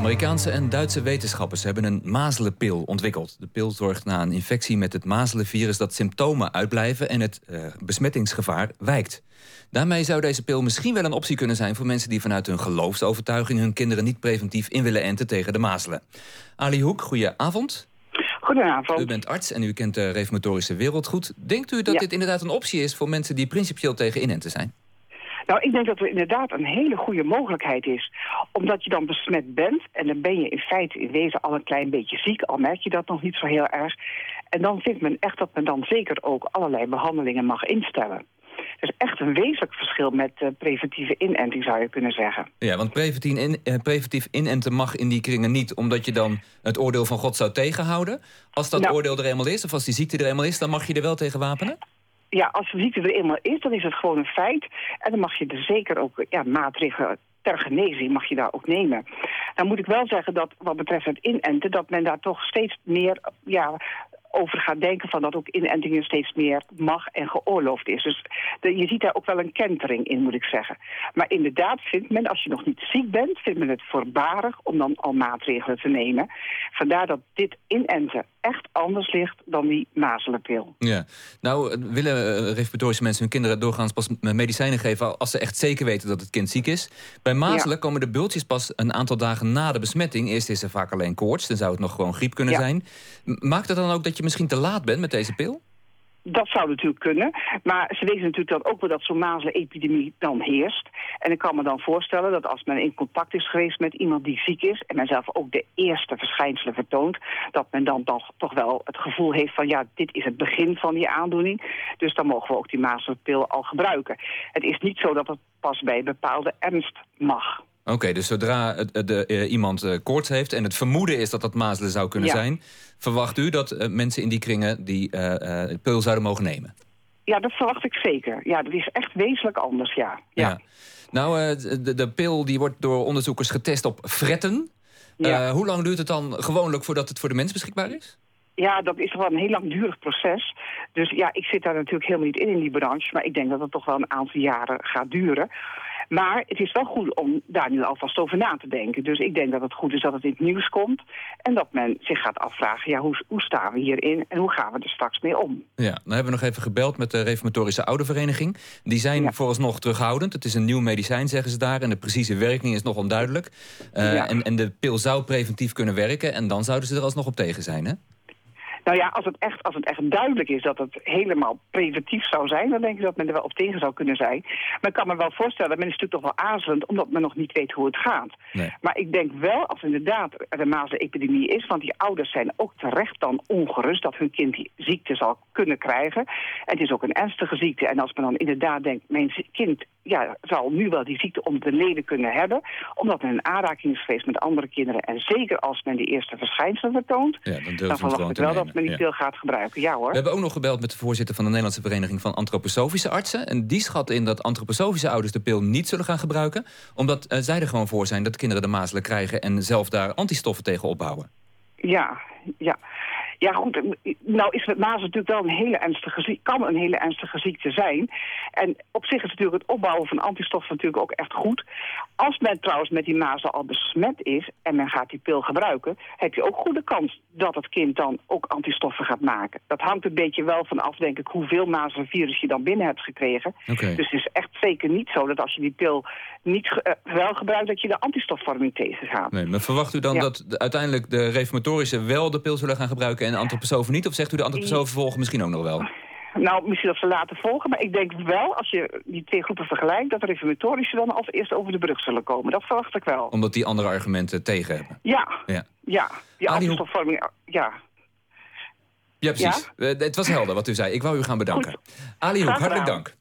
Amerikaanse en Duitse wetenschappers hebben een mazelenpil ontwikkeld. De pil zorgt na een infectie met het mazelenvirus dat symptomen uitblijven en het besmettingsgevaar wijkt. Daarmee zou deze pil misschien wel een optie kunnen zijn voor mensen die vanuit hun geloofsovertuiging hun kinderen niet preventief in willen enten tegen de mazelen. Ali Hoek, goedenavond. Goedenavond. U bent arts en u kent de reformatorische wereld goed. Denkt u dat dit inderdaad een optie is voor mensen die principieel tegen inenten zijn? Nou, ik denk dat er inderdaad een hele goede mogelijkheid is. Omdat je dan besmet bent en dan ben je in feite in wezen al een klein beetje ziek. Al merk je dat nog niet zo heel erg. En dan vindt men echt dat men dan zeker ook allerlei behandelingen mag instellen. Er is echt een wezenlijk verschil met preventieve inenting, zou je kunnen zeggen. Ja, want preventief inenten mag in die kringen niet, omdat je dan het oordeel van God zou tegenhouden. Als dat oordeel er eenmaal is, of als die ziekte er eenmaal is, dan mag je er wel tegen wapenen? Ja, als de ziekte er eenmaal is, dan is het gewoon een feit. En dan mag je er zeker ook maatregelen ter genezing mag je daar ook nemen. Dan moet ik wel zeggen dat wat betreft het inenten, dat men daar toch steeds meer over gaat denken van dat ook inentingen steeds meer mag en geoorloofd is. Dus je ziet daar ook wel een kentering in, moet ik zeggen. Maar inderdaad vindt men, als je nog niet ziek bent, vindt men het voorbarig om dan al maatregelen te nemen. Vandaar dat dit inenten echt anders ligt dan die mazelenpil. Ja, nou willen reformatorische mensen hun kinderen doorgaans pas medicijnen geven als ze echt zeker weten dat het kind ziek is. Bij mazelen komen de bultjes pas een aantal dagen na de besmetting. Eerst is er vaak alleen koorts, dan zou het nog gewoon griep kunnen zijn. Maakt het dan ook dat je misschien te laat bent met deze pil? Dat zou natuurlijk kunnen. Maar ze weten natuurlijk dan ook wel dat zo'n mazelenepidemie dan heerst. En ik kan me dan voorstellen dat als men in contact is geweest met iemand die ziek is, en men zelf ook de eerste verschijnselen vertoont, dat men dan toch wel het gevoel heeft van dit is het begin van die aandoening. Dus dan mogen we ook die mazelenpil al gebruiken. Het is niet zo dat het pas bij bepaalde ernst mag. Oké, dus zodra iemand koorts heeft en het vermoeden is dat dat mazelen zou kunnen zijn, verwacht u dat mensen in die kringen die pil zouden mogen nemen? Ja, dat verwacht ik zeker. Ja, dat is echt wezenlijk anders, ja. Nou, de pil die wordt door onderzoekers getest op fretten. Hoe lang duurt het dan gewoonlijk voordat het voor de mens beschikbaar is? Ja, dat is wel een heel langdurig proces. Dus ik zit daar natuurlijk helemaal niet in die branche, maar ik denk dat het toch wel een aantal jaren gaat duren. Maar het is wel goed om daar nu alvast over na te denken. Dus ik denk dat het goed is dat het in het nieuws komt. En dat men zich gaat afvragen, hoe staan we hierin en hoe gaan we er straks mee om? Ja, dan hebben we nog even gebeld met de Reformatorische Oudervereniging. Die zijn vooralsnog terughoudend. Het is een nieuw medicijn, zeggen ze daar. En de precieze werking is nog onduidelijk. En de pil zou preventief kunnen werken. En dan zouden ze er alsnog op tegen zijn, hè? Nou ja, als het echt duidelijk is dat het helemaal preventief zou zijn, dan denk ik dat men er wel op tegen zou kunnen zijn. Maar ik kan me wel voorstellen, men is natuurlijk toch wel aarzelend, omdat men nog niet weet hoe het gaat. Nee. Maar ik denk wel, als inderdaad er een mazelenepidemie is, want die ouders zijn ook terecht dan ongerust dat hun kind die ziekte zal kunnen krijgen. En het is ook een ernstige ziekte. En als men dan inderdaad denkt, mijn kind zal nu wel die ziekte onder de leden kunnen hebben, omdat men in aanraking is geweest met andere kinderen. En zeker als men die eerste verschijnselen vertoont, dan verwacht ik wel dat men die pil gaat gebruiken. Ja hoor. We hebben ook nog gebeld met de voorzitter van de Nederlandse Vereniging van Antroposofische Artsen. En die schat in dat antroposofische ouders de pil niet zullen gaan gebruiken, omdat zij er gewoon voor zijn dat kinderen de mazelen krijgen en zelf daar antistoffen tegen opbouwen. Ja, goed. Nou is het mazelen natuurlijk wel een hele ernstige ziekte, kan een hele ernstige ziekte zijn. En op zich is natuurlijk het opbouwen van antistoffen natuurlijk ook echt goed. Als men trouwens met die mazelen al besmet is en men gaat die pil gebruiken, heb je ook goede kans dat het kind dan ook antistoffen gaat maken. Dat hangt een beetje wel van af, denk ik, hoeveel mazelenvirus je dan binnen hebt gekregen. Okay. Dus het is echt zeker niet zo dat als je die pil niet wel gebruikt, dat je de antistofvorming tegengaat. Nee, maar verwacht u dan dat uiteindelijk de reformatorische wel de pil zullen gaan gebruiken en de antroposofen niet? Of zegt u de antroposofen volgen misschien ook nog wel? Nou, misschien dat ze laten volgen, maar ik denk wel, als je die twee groepen vergelijkt, dat de reformatorische dan als eerste over de brug zullen komen. Dat verwacht ik wel. Omdat die andere argumenten tegen hebben? Ja. Die antistofvorming, Ja, precies. Het was helder wat u zei. Ik wou u gaan bedanken. Ali Hoek, hartelijk dank.